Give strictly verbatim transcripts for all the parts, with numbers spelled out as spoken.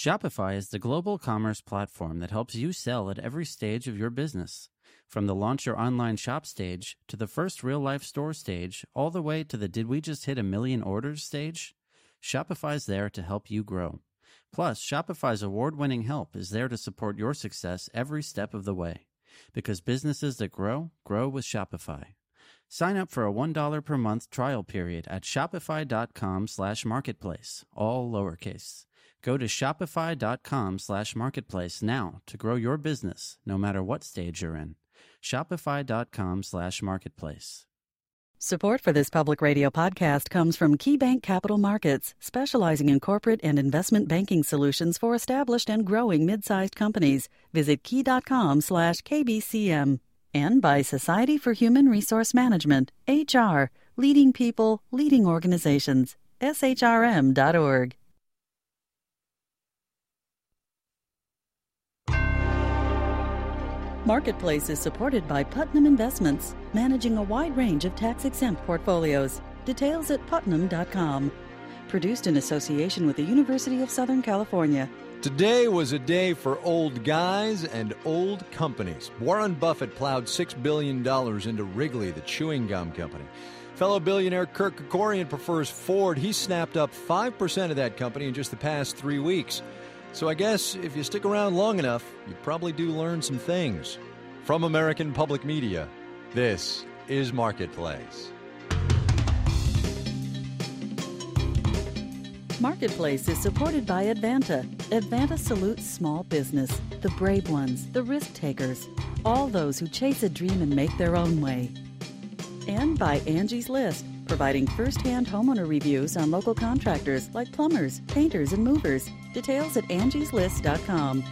Shopify is the global commerce platform that helps you sell at every stage of your business. From the launch your online shop stage to the first real-life store stage, all the way to the did we just hit a million orders stage, Shopify's there to help you grow. Plus, Shopify's award-winning help is there to support your success every step of the way. Because businesses that grow, grow with Shopify. Sign up for a one dollar per month trial period at shopify.com slash marketplace, all lowercase. Go to shopify.com slash marketplace now to grow your business, no matter what stage you're in. Shopify.com slash marketplace. Support for this public radio podcast comes from KeyBank Capital Markets, specializing in corporate and investment banking solutions for established and growing mid-sized companies. Visit key.com slash KBCM. And by Society for Human Resource Management, H R, leading people, leading organizations, S H R M dot org. Marketplace is supported by Putnam Investments, managing a wide range of tax-exempt portfolios. Details at putnam dot com. Produced in association with the University of Southern California. Today was a day for old guys and old companies. Warren Buffett plowed six billion dollars into Wrigley, the chewing gum company. Fellow billionaire Kirk Kerkorian prefers Ford. He snapped up five percent of that company in just the past three weeks. So I guess if you stick around long enough, you probably do learn some things. From American Public Media, this is Marketplace. Marketplace is supported by Advanta. Advanta salutes small business, the brave ones, the risk takers, all those who chase a dream and make their own way. And by Angie's List, providing first-hand homeowner reviews on local contractors like plumbers, painters, and movers. Details at angies list dot com.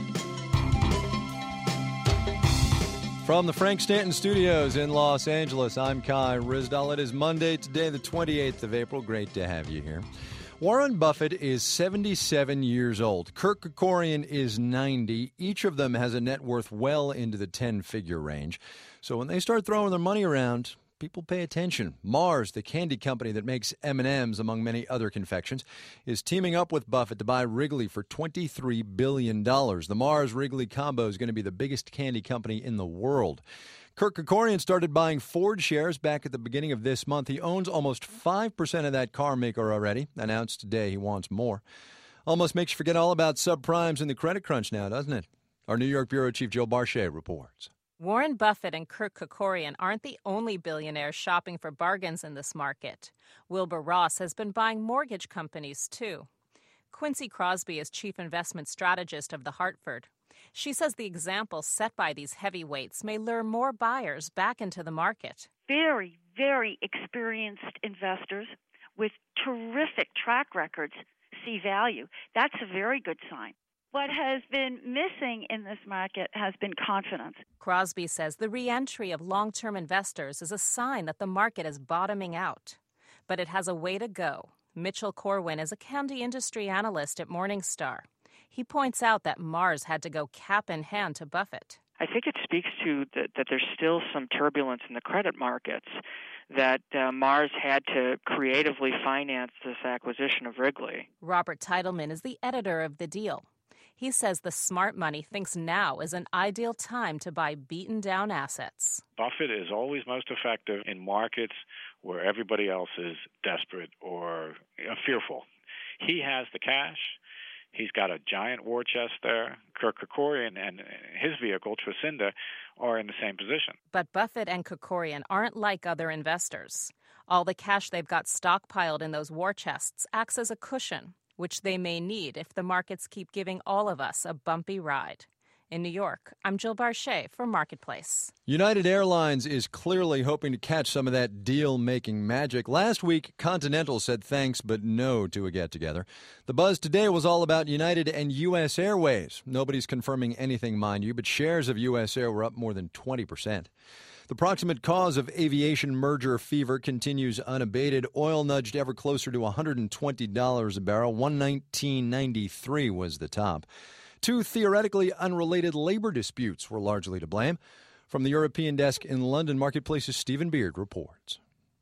From the Frank Stanton Studios in Los Angeles, I'm Kai Ryssdal. It is Monday, today the twenty-eighth of April. Great to have you here. Warren Buffett is seventy-seven years old. Kirk Kerkorian is ninety. Each of them has a net worth well into the ten-figure range. So when they start throwing their money around, people pay attention. Mars, the candy company that makes M and M's, among many other confections, is teaming up with Buffett to buy Wrigley for twenty-three billion dollars. The Mars-Wrigley combo is going to be the biggest candy company in the world. Kirk Kerkorian started buying Ford shares back at the beginning of this month. He owns almost five percent of that car maker already. Announced today he wants more. Almost makes you forget all about subprimes and the credit crunch now, doesn't it? Our New York Bureau Chief Joe Barchet reports. Warren Buffett and Kirk Kerkorian aren't the only billionaires shopping for bargains in this market. Wilbur Ross has been buying mortgage companies, too. Quincy Crosby is chief investment strategist of The Hartford. She says the example set by these heavyweights may lure more buyers back into the market. Very, very experienced investors with terrific track records see value. That's a very good sign. What has been missing in this market has been confidence. Crosby says the re-entry of long-term investors is a sign that the market is bottoming out. But it has a way to go. Mitchell Corwin is a candy industry analyst at Morningstar. He points out that Mars had to go cap in hand to Buffett. I think it speaks to that, that there's still some turbulence in the credit markets, that uh, Mars had to creatively finance this acquisition of Wrigley. Robert Titleman is the editor of The Deal. He says the smart money thinks now is an ideal time to buy beaten-down assets. Buffett is always most effective in markets where everybody else is desperate or uh, fearful. He has the cash. He's got a giant war chest there. Kirk Kerkorian and his vehicle, Trescinda, are in the same position. But Buffett and Kerkorian aren't like other investors. All the cash they've got stockpiled in those war chests acts as a cushion, which they may need if the markets keep giving all of us a bumpy ride. In New York, I'm Jill Barchet for Marketplace. United Airlines is clearly hoping to catch some of that deal-making magic. Last week, Continental said thanks but no to a get-together. The buzz today was all about United and U S Airways. Nobody's confirming anything, mind you, but shares of U S Air were up more than twenty percent. The proximate cause of aviation merger fever continues unabated. Oil nudged ever closer to one hundred twenty dollars a barrel. one nineteen ninety-three was the top. Two theoretically unrelated labor disputes were largely to blame. From the European desk in London, Marketplace's Stephen Beard reports.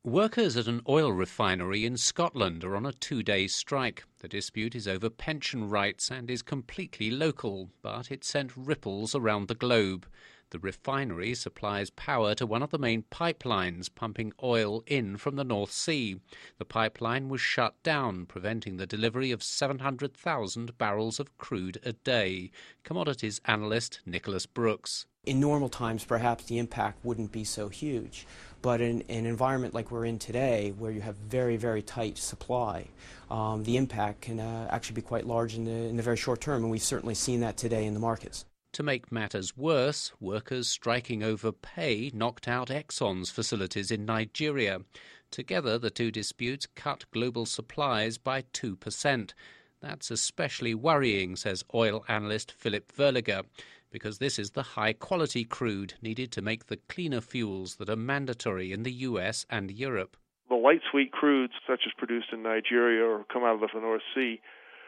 Workers at an oil refinery in Scotland are on a two-day strike. The dispute is over pension rights and is completely local, but it sent ripples around the globe. The refinery supplies power to one of the main pipelines pumping oil in from the North Sea. The pipeline was shut down, preventing the delivery of seven hundred thousand barrels of crude a day. Commodities analyst Nicholas Brooks. In normal times, perhaps the impact wouldn't be so huge. But in, in an environment like we're in today, where you have very, very tight supply, um, the impact can uh, actually be quite large in the, in the very short term, and we've certainly seen that today in the markets. To make matters worse, workers striking over pay knocked out Exxon's facilities in Nigeria. Together, the two disputes cut global supplies by two percent. That's especially worrying, says oil analyst Philip Verliger, because this is the high-quality crude needed to make the cleaner fuels that are mandatory in the U S and Europe. The light sweet crudes, such as produced in Nigeria or come out of the North Sea,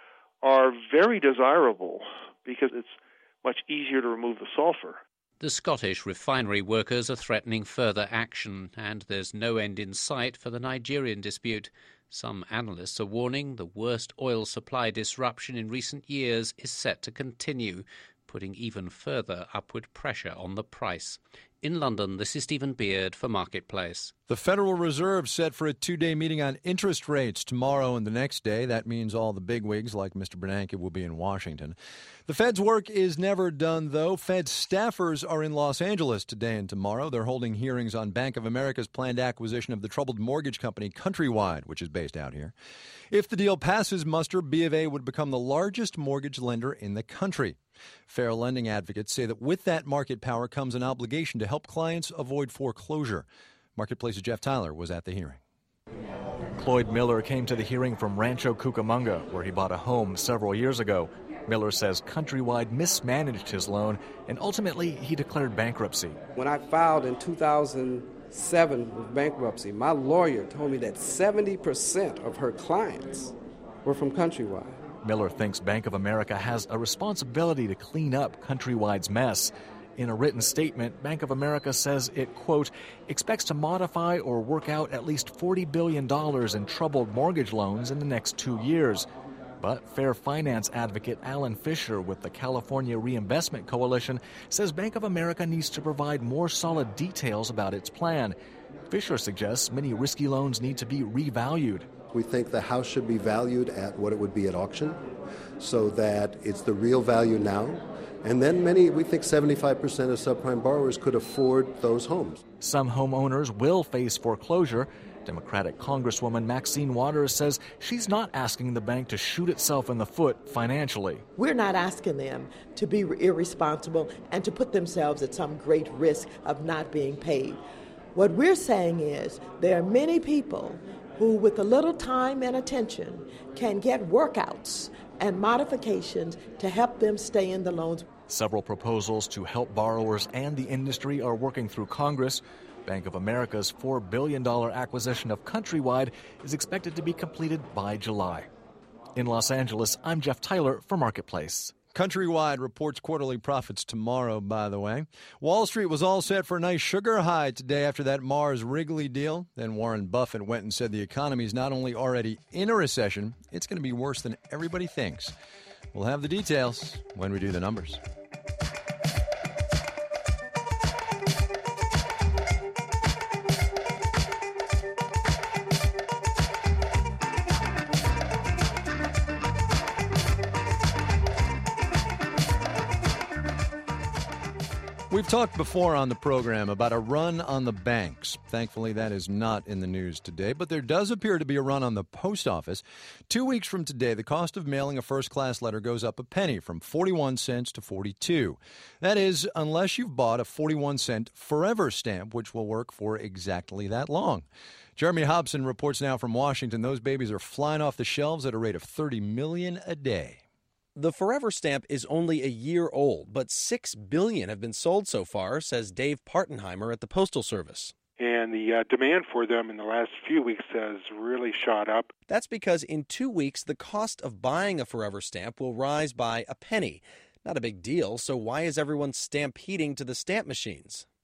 are very desirable because it's much easier to remove the sulfur. The Scottish refinery workers are threatening further action, and there's no end in sight for the Nigerian dispute. Some analysts are warning the worst oil supply disruption in recent years is set to continue, putting even further upward pressure on the price. In London, this is Stephen Beard for Marketplace. The Federal Reserve set for a two-day meeting on interest rates tomorrow and the next day. That means all the bigwigs like Mister Bernanke will be in Washington. The Fed's work is never done, though. Fed staffers are in Los Angeles today and tomorrow. They're holding hearings on Bank of America's planned acquisition of the troubled mortgage company Countrywide, which is based out here. If the deal passes muster, B of A would become the largest mortgage lender in the country. Fair lending advocates say that with that market power comes an obligation to help clients avoid foreclosure. Marketplace's Jeff Tyler was at the hearing. Cloyd Miller came to the hearing from Rancho Cucamonga, where he bought a home several years ago. Miller says Countrywide mismanaged his loan, and ultimately he declared bankruptcy. When I filed in two thousand seven with bankruptcy, my lawyer told me that seventy percent of her clients were from Countrywide. Miller thinks Bank of America has a responsibility to clean up Countrywide's mess. In a written statement, Bank of America says it, quote, expects to modify or work out at least forty billion dollars in troubled mortgage loans in the next two years. But fair finance advocate Alan Fisher with the California Reinvestment Coalition says Bank of America needs to provide more solid details about its plan. Fisher suggests many risky loans need to be revalued. We think the house should be valued at what it would be at auction so that it's the real value now. And then many, we think seventy-five percent of subprime borrowers could afford those homes. Some homeowners will face foreclosure. Democratic Congresswoman Maxine Waters says she's not asking the bank to shoot itself in the foot financially. We're not asking them to be irresponsible and to put themselves at some great risk of not being paid. What we're saying is there are many people who, with a little time and attention, can get workouts and modifications to help them stay in the loans. Several proposals to help borrowers and the industry are working through Congress. Bank of America's four billion dollars acquisition of Countrywide is expected to be completed by July. In Los Angeles, I'm Jeff Tyler for Marketplace. Countrywide reports quarterly profits tomorrow, by the way. Wall Street was all set for a nice sugar high today after that Mars Wrigley deal. Then Warren Buffett went and said the economy is not only already in a recession, it's going to be worse than everybody thinks. We'll have the details when we do the numbers. We've talked before on the program about a run on the banks. Thankfully, that is not in the news today, but there does appear to be a run on the post office. Two weeks from today, the cost of mailing a first-class letter goes up a penny from forty-one cents to forty-two. That is, unless you've bought a forty-one cent Forever stamp, which will work for exactly that long. Jeremy Hobson reports now from Washington. Those babies are flying off the shelves at a rate of thirty million a day. The Forever stamp is only a year old, but six billion have been sold so far, says Dave Partenheimer at the Postal Service. And the uh, demand for them in the last few weeks has really shot up. That's because in two weeks, the cost of buying a Forever stamp will rise by a penny. Not a big deal, so why is everyone stampeding to the stamp machines?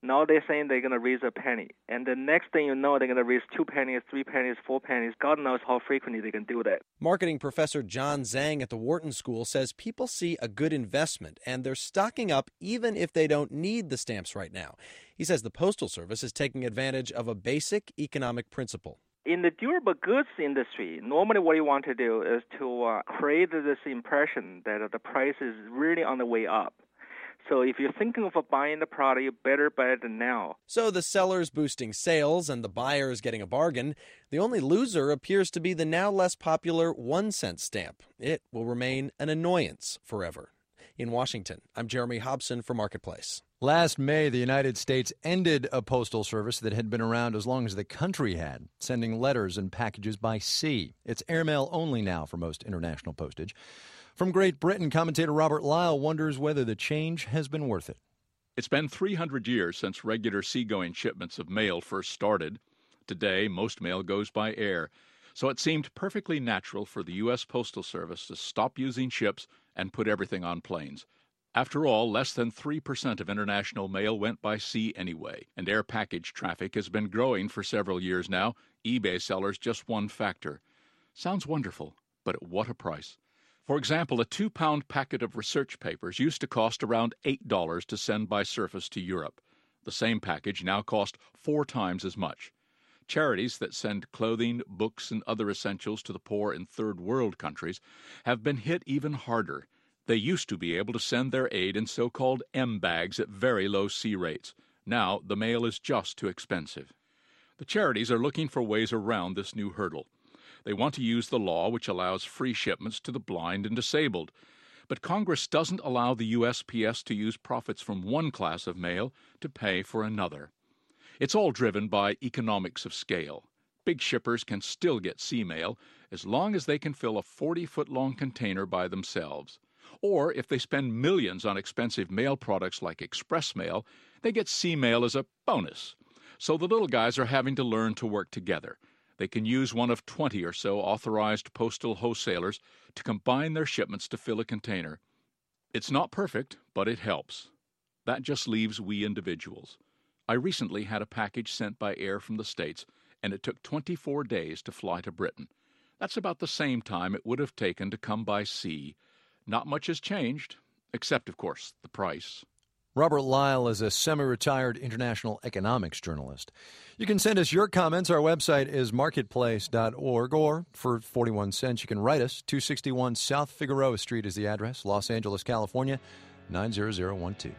Now they're saying they're going to raise a penny. And the next thing you know, they're going to raise two pennies, three pennies, four pennies. God knows how frequently they can do that. Marketing professor John Zhang at the Wharton School says people see a good investment and they're stocking up even if they don't need the stamps right now. He says the Postal Service is taking advantage of a basic economic principle. In the durable goods industry, normally what you want to do is to uh, create this impression that the price is really on the way up. So if you're thinking of buying the product, you better buy it now. So the seller's boosting sales and the buyer is getting a bargain. The only loser appears to be the now less popular one-cent stamp. It will remain an annoyance forever. In Washington, I'm Jeremy Hobson for Marketplace. Last May, the United States ended a postal service that had been around as long as the country had, sending letters and packages by sea. It's airmail only now for most international postage. From Great Britain, commentator Robert Lyle wonders whether the change has been worth it. It's been three hundred years since regular seagoing shipments of mail first started. Today, most mail goes by air, so it seemed perfectly natural for the U S Postal Service to stop using ships and put everything on planes. After all, less than three percent of international mail went by sea anyway, and air package traffic has been growing for several years now. eBay sellers just one factor. Sounds wonderful, but at what a price? For example, a two-pound packet of research papers used to cost around eight dollars to send by surface to Europe. The same package now costs four times as much. Charities that send clothing, books, and other essentials to the poor in third world countries have been hit even harder. They used to be able to send their aid in so-called M-bags at very low sea rates. Now the mail is just too expensive. The charities are looking for ways around this new hurdle. They want to use the law which allows free shipments to the blind and disabled. But Congress doesn't allow the U S P S to use profits from one class of mail to pay for another. It's all driven by economics of scale. Big shippers can still get sea mail as long as they can fill a forty-foot-long container by themselves. Or if they spend millions on expensive mail products like express mail, they get sea mail as a bonus. So the little guys are having to learn to work together. They can use one of twenty or so authorized postal wholesalers to combine their shipments to fill a container. It's not perfect, but it helps. That just leaves we individuals. I recently had a package sent by air from the States, and it took twenty-four days to fly to Britain. That's about the same time it would have taken to come by sea. Not much has changed, except, of course, the price. Robert Lyle is a semi-retired international economics journalist. You can send us your comments. Our website is marketplace dot org, or for forty-one cents, you can write us. two sixty-one South Figueroa Street is the address, Los Angeles, California, nine zero zero one two.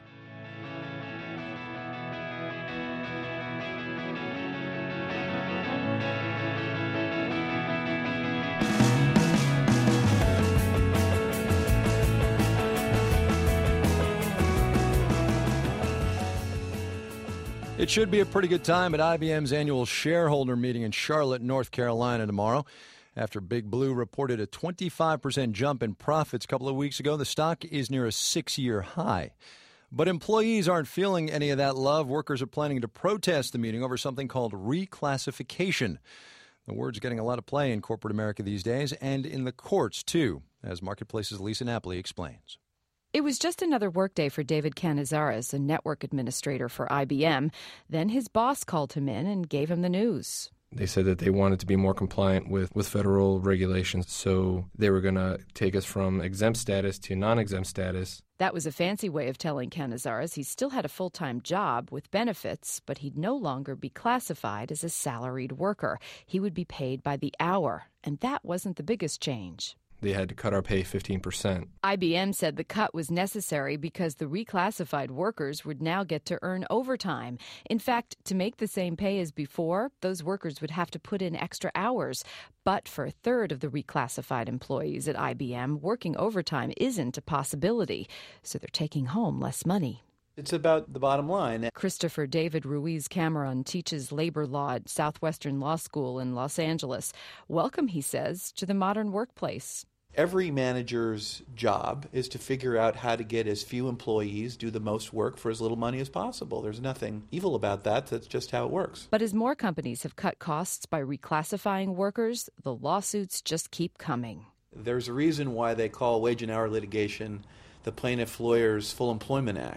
It should be a pretty good time at I B M's annual shareholder meeting in Charlotte, North Carolina tomorrow. After Big Blue reported a twenty-five percent jump in profits a couple of weeks ago, the stock is near a six-year high. But employees aren't feeling any of that love. Workers are planning to protest the meeting over something called reclassification. The word's getting a lot of play in corporate America these days, and in the courts, too, as Marketplace's Lisa Napoli explains. It was just another workday for David Canizares, a network administrator for I B M. Then his boss called him in and gave him the news. They said that they wanted to be more compliant with, with federal regulations, so they were going to take us from exempt status to non-exempt status. That was a fancy way of telling Canizares he still had a full-time job with benefits, but he'd no longer be classified as a salaried worker. He would be paid by the hour, and that wasn't the biggest change. They had to cut our pay fifteen percent. I B M said the cut was necessary because the reclassified workers would now get to earn overtime. In fact, to make the same pay as before, those workers would have to put in extra hours. But for a third of the reclassified employees at I B M, working overtime isn't a possibility, so they're taking home less money. It's about the bottom line. Christopher David Ruiz Cameron teaches labor law at Southwestern Law School in Los Angeles. Welcome, he says, to the modern workplace. Every manager's job is to figure out how to get as few employees do the most work for as little money as possible. There's nothing evil about that. That's just how it works. But as more companies have cut costs by reclassifying workers, the lawsuits just keep coming. There's a reason why they call wage and hour litigation the Plaintiff Lawyers Full Employment Act.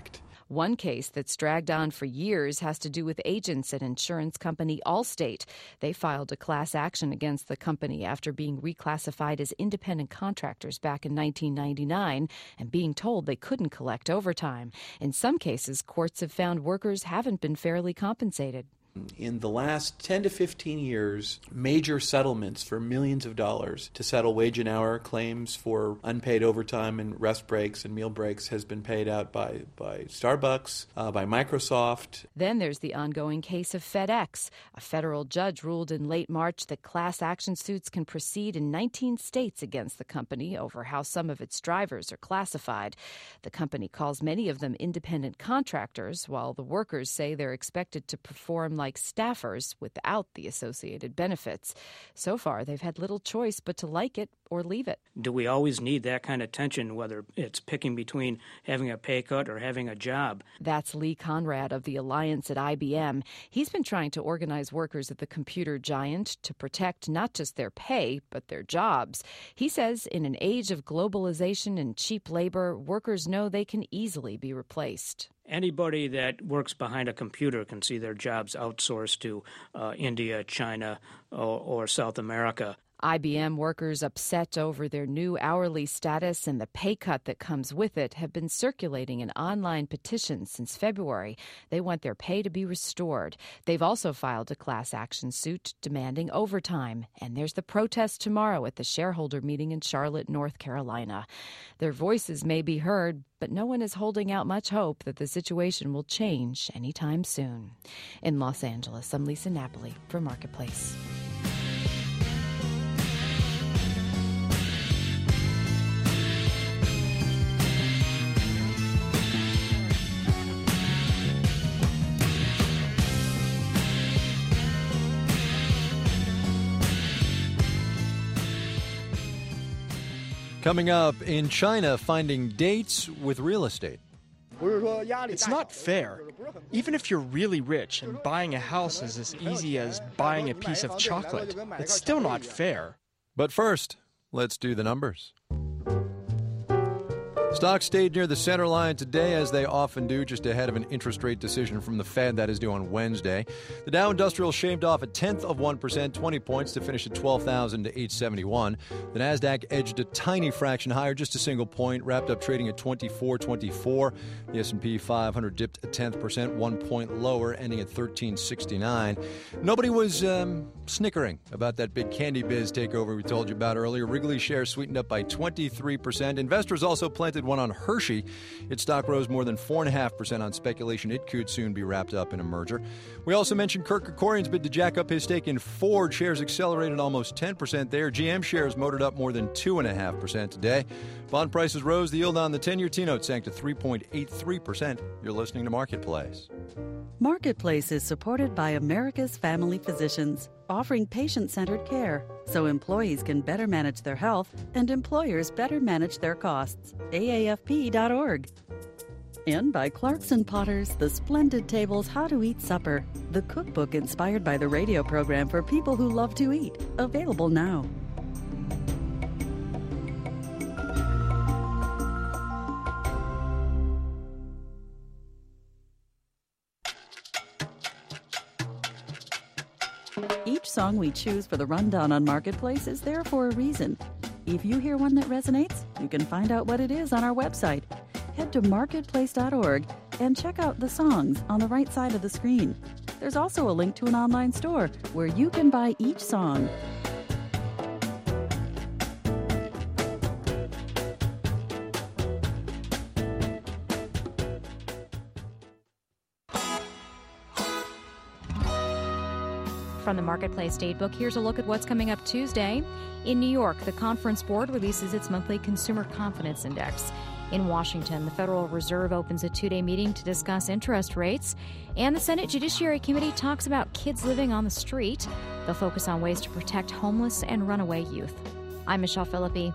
One case that's dragged on for years has to do with agents at insurance company Allstate. They filed a class action against the company after being reclassified as independent contractors back in nineteen ninety-nine and being told they couldn't collect overtime. In some cases, courts have found workers haven't been fairly compensated. In the last ten to fifteen years, major settlements for millions of dollars to settle wage and hour claims for unpaid overtime and rest breaks and meal breaks has been paid out by, by Starbucks, uh, by Microsoft. Then there's the ongoing case of FedEx. A federal judge ruled in late March that class action suits can proceed in nineteen states against the company over how some of its drivers are classified. The company calls many of them independent contractors, while the workers say they're expected to perform like staffers without the associated benefits. So far, they've had little choice but to like it or leave it. Do we always need that kind of tension, whether it's picking between having a pay cut or having a job? That's Lee Conrad of the Alliance at I B M. He's been trying to organize workers at the computer giant to protect not just their pay, but their jobs. He says in an age of globalization and cheap labor, workers know they can easily be replaced. Anybody that works behind a computer can see their jobs outsourced to uh, India, China, or, or South America. I B M workers upset over their new hourly status and the pay cut that comes with it have been circulating an online petition since February. They want their pay to be restored. They've also filed a class action suit demanding overtime. And there's the protest tomorrow at the shareholder meeting in Charlotte, North Carolina. Their voices may be heard, but no one is holding out much hope that the situation will change anytime soon. In Los Angeles, I'm Lisa Napoli for Marketplace. Coming up, in China, finding dates with real estate. It's not fair. Even if you're really rich and buying a house is as easy as buying a piece of chocolate, it's still not fair. But first, let's do the numbers. Stocks stayed near the center line today, as they often do, just ahead of an interest rate decision from the Fed that is due on Wednesday. The Dow Industrial shaved off a tenth of one percent, twenty points, to finish at twelve thousand eight hundred seventy-one. The Nasdaq edged a tiny fraction higher, just a single point, wrapped up trading at twenty-four twenty-four. The S and P five hundred dipped a tenth percent, one point lower, ending at thirteen sixty-nine. Nobody was um, snickering about that big Candy Biz takeover we told you about earlier. Wrigley shares sweetened up by twenty-three percent. Investors also planted one on Hershey. Its stock rose more than four point five percent on speculation it could soon be wrapped up in a merger. We also mentioned Kirk Kerkorian's bid to jack up his stake in Ford. Shares accelerated almost ten percent there. G M shares motored up more than two point five percent today. Bond prices rose. The yield on the ten-year T-note sank to three point eight three percent. You're listening to Marketplace. Marketplace is supported by America's Family Physicians, offering patient-centered care so employees can better manage their health and employers better manage their costs. A A F P dot org. And by Clarkson Potter's The Splendid Tables How to Eat Supper, the cookbook inspired by the radio program for people who love to eat. Available now. Each song we choose for the rundown on Marketplace is there for a reason. If you hear one that resonates, you can find out what it is on our website. Head to marketplace dot org and check out the songs on the right side of the screen. There's also a link to an online store where you can buy each song. From the Marketplace Datebook, here's a look at what's coming up Tuesday. In New York, the Conference Board releases its monthly Consumer Confidence Index. In Washington, the Federal Reserve opens a two-day meeting to discuss interest rates. And the Senate Judiciary Committee talks about kids living on the street. They'll focus on ways to protect homeless and runaway youth. I'm Michelle Philippi.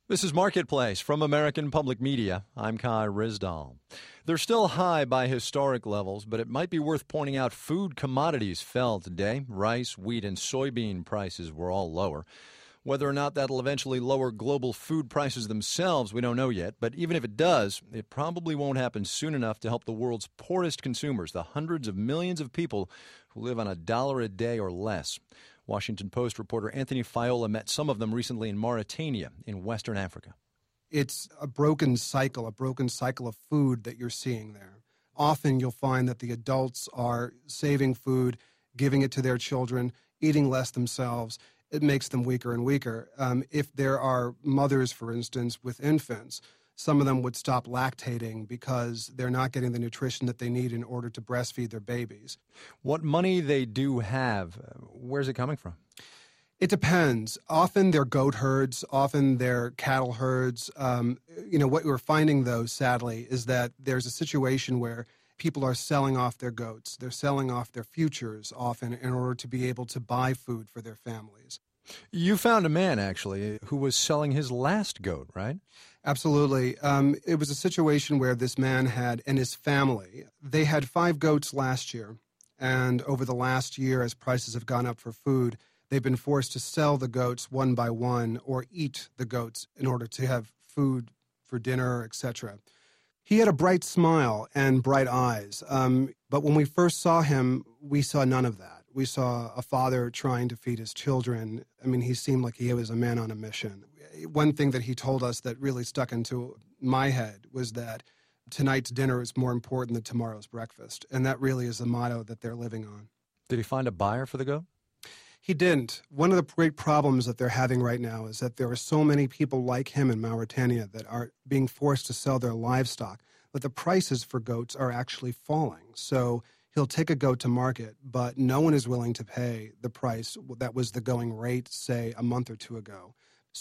This is Marketplace from American Public Media. I'm Kai Ryssdal. They're still high by historic levels, but it might be worth pointing out food commodities fell today. Rice, wheat, and soybean prices were all lower. Whether or not that'll eventually lower global food prices themselves, we don't know yet. But even if it does, it probably won't happen soon enough to help the world's poorest consumers, the hundreds of millions of people who live on a dollar a day or less. Washington Post reporter Anthony Fiola met some of them recently in Mauritania in Western Africa. It's a broken cycle, a broken cycle of food that you're seeing there. Often you'll find that the adults are saving food, giving it to their children, eating less themselves. It makes them weaker and weaker. Um, if there are mothers, for instance, with infants, some of them would stop lactating because they're not getting the nutrition that they need in order to breastfeed their babies. What money they do have, where's it coming from? It depends. Often they're goat herds, often they're cattle herds. Um, you know, what we're finding, though, sadly, is that there's a situation where people are selling off their goats. They're selling off their futures often in order to be able to buy food for their families. You found a man, actually, who was selling his last goat, right? Absolutely. Um, it was a situation where this man had, and his family, they had five goats last year. And over the last year, as prices have gone up for food, they've been forced to sell the goats one by one or eat the goats in order to have food for dinner, et cetera. He had a bright smile and bright eyes. Um, but when we first saw him, we saw none of that. We saw a father trying to feed his children. I mean, he seemed like he was a man on a mission. One thing that he told us that really stuck into my head was that tonight's dinner is more important than tomorrow's breakfast. And that really is the motto that they're living on. Did he find a buyer for the goat? He didn't. One of the great problems that they're having right now is that there are so many people like him in Mauritania that are being forced to sell their livestock, but the prices for goats are actually falling. So he'll take a goat to market, but no one is willing to pay the price that was the going rate, say, a month or two ago.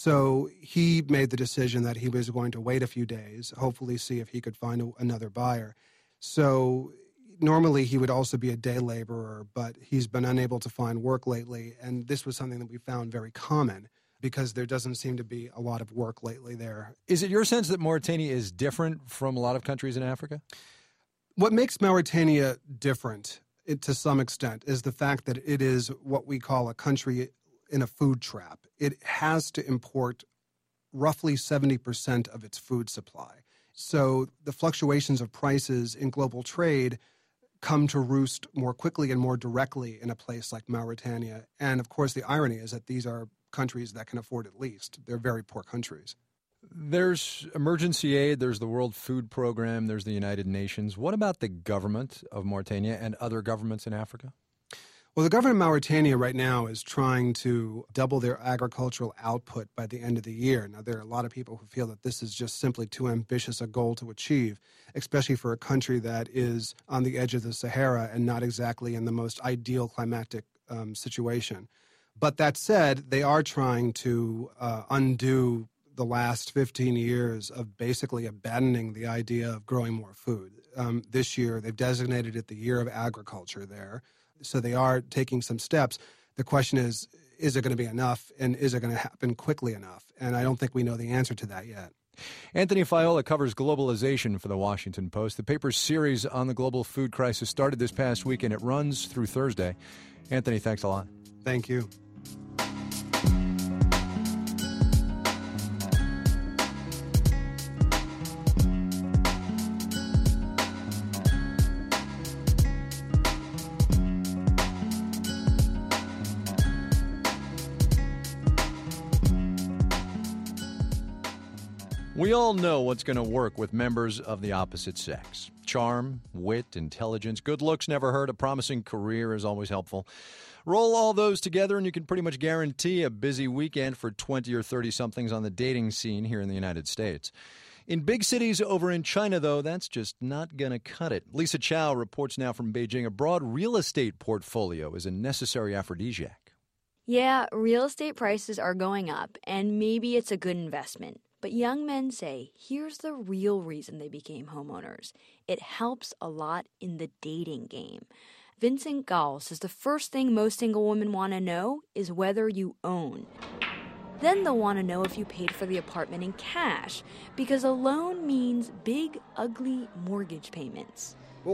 So he made the decision that he was going to wait a few days, hopefully see if he could find a, another buyer. So normally he would also be a day laborer, but he's been unable to find work lately, and this was something that we found very common because there doesn't seem to be a lot of work lately there. Is it your sense that Mauritania is different from a lot of countries in Africa? What makes Mauritania different, it, to some extent, is the fact that it is what we call a country in a food trap. It has to import roughly seventy percent of its food supply. So the fluctuations of prices in global trade come to roost more quickly and more directly in a place like Mauritania. And, of course, the irony is that these are countries that can afford it least. They're very poor countries. There's emergency aid, there's the World Food Program, there's the United Nations. What about the government of Mauritania and other governments in Africa? Well, the government of Mauritania right now is trying to double their agricultural output by the end of the year. Now, there are a lot of people who feel that this is just simply too ambitious a goal to achieve, especially for a country that is on the edge of the Sahara and not exactly in the most ideal climatic um, situation. But that said, they are trying to uh, undo the last fifteen years of basically abandoning the idea of growing more food. Um, this year, they've designated it the year of agriculture there. So they are taking some steps. The question is, is it going to be enough, and is it going to happen quickly enough? And I don't think we know the answer to that yet. Anthony Fiola covers globalization for the Washington Post. The paper's series on the global food crisis started this past week, and it runs through Thursday. Anthony, thanks a lot. Thank you. We all know what's going to work with members of the opposite sex. Charm, wit, intelligence, good looks never hurt. A promising career is always helpful. Roll all those together and you can pretty much guarantee a busy weekend for twenty or thirty-somethings on the dating scene here in the United States. In big cities over in China, though, that's just not going to cut it. Lisa Chow reports now from Beijing a broad real estate portfolio is a necessary aphrodisiac. Yeah, real estate prices are going up, and maybe it's a good investment. But young men say, here's the real reason they became homeowners. It helps a lot in the dating game. Vincent Gall says the first thing most single women want to know is whether you own. Then they'll want to know if you paid for the apartment in cash, because a loan means big, ugly mortgage payments.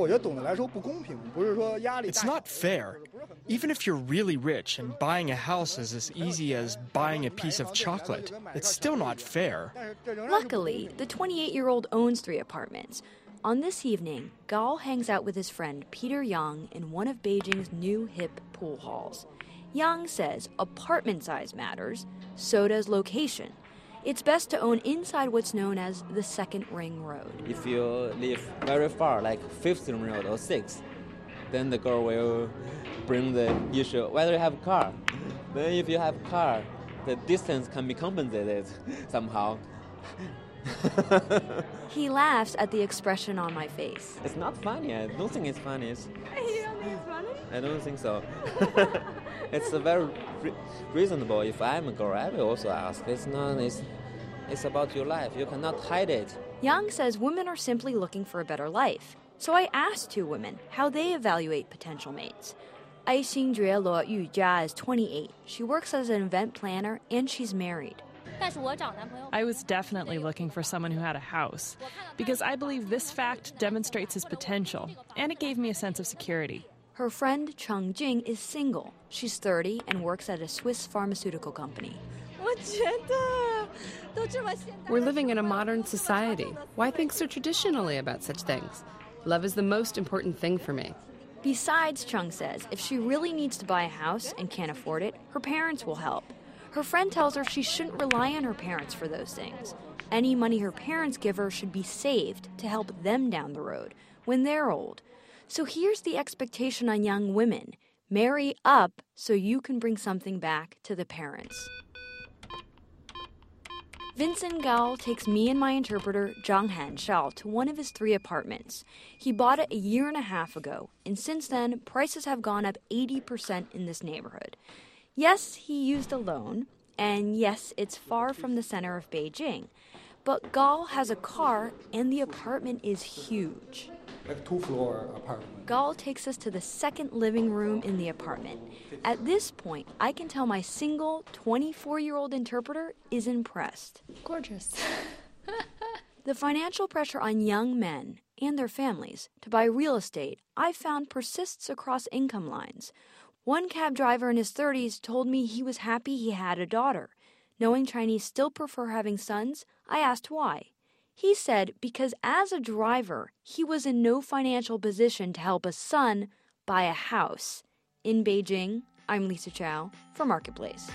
It's not fair. Even if you're really rich and buying a house is as easy as buying a piece of chocolate, it's still not fair. Luckily, the twenty-eight-year-old owns three apartments. On this evening, Gao hangs out with his friend Peter Yang in one of Beijing's new hip pool halls. Yang says apartment size matters, so does location. It's best to own inside what's known as the second ring road. If you live very far, like fifth ring road or sixth, then the girl will bring the issue whether you have a car. Then if you have a car, the distance can be compensated somehow. He laughs at the expression on my face. It's not funny. I don't think it's funny. It's, You don't think it's funny? I don't think so. It's a very re- reasonable. If I'm a girl, I will also ask. It's not. It's, it's about your life. You cannot hide it. Yang says women are simply looking for a better life. So I asked two women how they evaluate potential mates. Ai Xingjue Luo Yujia is twenty-eight. She works as an event planner and she's married. I was definitely looking for someone who had a house, because I believe this fact demonstrates his potential, and it gave me a sense of security. Her friend Cheng Jing is single. She's thirty and works at a Swiss pharmaceutical company. We're living in a modern society. Why think so traditionally about such things? Love is the most important thing for me. Besides, Chung says, if she really needs to buy a house and can't afford it, her parents will help. Her friend tells her she shouldn't rely on her parents for those things. Any money her parents give her should be saved to help them down the road when they're old. So here's the expectation on young women. Marry up so you can bring something back to the parents. Vincent Gao takes me and my interpreter, Zhang Han Shao, to one of his three apartments. He bought it a year and a half ago, and since then, prices have gone up eighty percent in this neighborhood. Yes, he used a loan, and yes, it's far from the center of Beijing. But Gao has a car, and the apartment is huge. Like a two-floor apartment. Gao takes us to the second living room in the apartment. At this point, I can tell my single twenty-four-year-old interpreter is impressed. Gorgeous. The financial pressure on young men and their families to buy real estate, I found, persists across income lines. One cab driver in his thirties told me he was happy he had a daughter. Knowing Chinese still prefer having sons, I asked why. He said because as a driver, he was in no financial position to help a son buy a house. In Beijing, I'm Lisa Chow for Marketplace.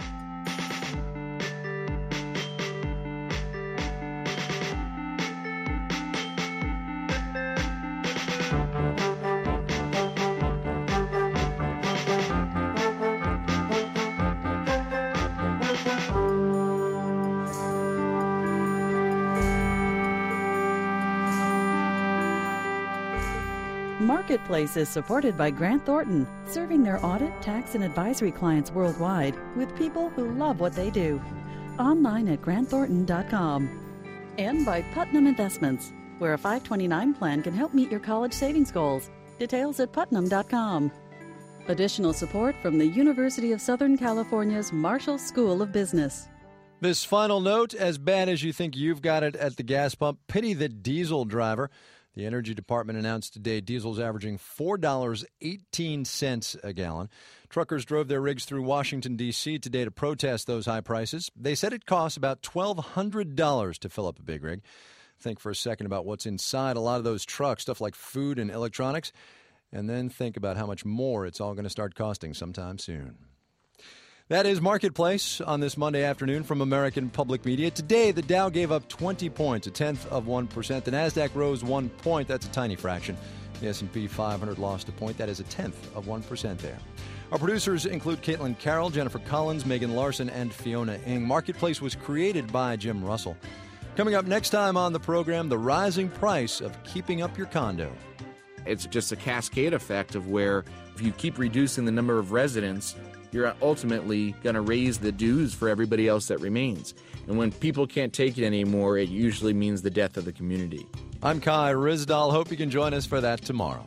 Marketplace is supported by Grant Thornton, serving their audit, tax, and advisory clients worldwide with people who love what they do. Online at grant thornton dot com. And by Putnam Investments, where a five twenty-nine plan can help meet your college savings goals. Details at putnam dot com. Additional support from the University of Southern California's Marshall School of Business. This final note, as bad as you think you've got it at the gas pump, pity the diesel driver. The Energy Department announced today diesel's averaging four dollars and eighteen cents a gallon. Truckers drove their rigs through Washington, D C today to protest those high prices. They said it costs about twelve hundred dollars to fill up a big rig. Think for a second about what's inside a lot of those trucks, stuff like food and electronics, and then think about how much more it's all going to start costing sometime soon. That is Marketplace on this Monday afternoon from American Public Media. Today, the Dow gave up twenty points, a tenth of one percent. The Nasdaq rose one point. That's a tiny fraction. The S and P five hundred lost a point. That is a tenth of one percent there. Our producers include Caitlin Carroll, Jennifer Collins, Megan Larson, and Fiona Ng. Marketplace was created by Jim Russell. Coming up next time on the program, the rising price of keeping up your condo. It's just a cascade effect of where if you keep reducing the number of residents, you're ultimately going to raise the dues for everybody else that remains. And when people can't take it anymore, it usually means the death of the community. I'm Kai Ryssdal. Hope you can join us for that tomorrow.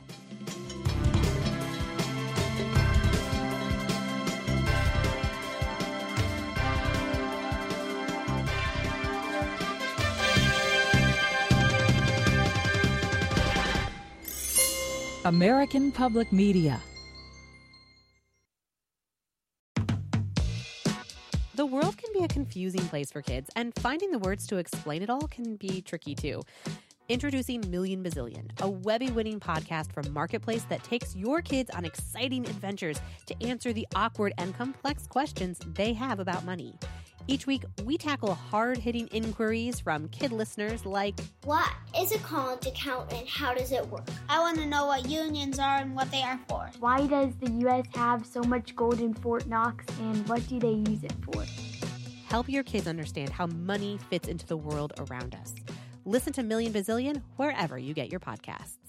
American Public Media. The world can be a confusing place for kids, and finding the words to explain it all can be tricky too. Introducing Million Bazillion, a Webby-winning podcast from Marketplace that takes your kids on exciting adventures to answer the awkward and complex questions they have about money. Each week, we tackle hard-hitting inquiries from kid listeners like, what is a college account and how does it work? I want to know what unions are and what they are for. Why does the U S have so much gold in Fort Knox and what do they use it for? Help your kids understand how money fits into the world around us. Listen to Million Bazillion wherever you get your podcasts.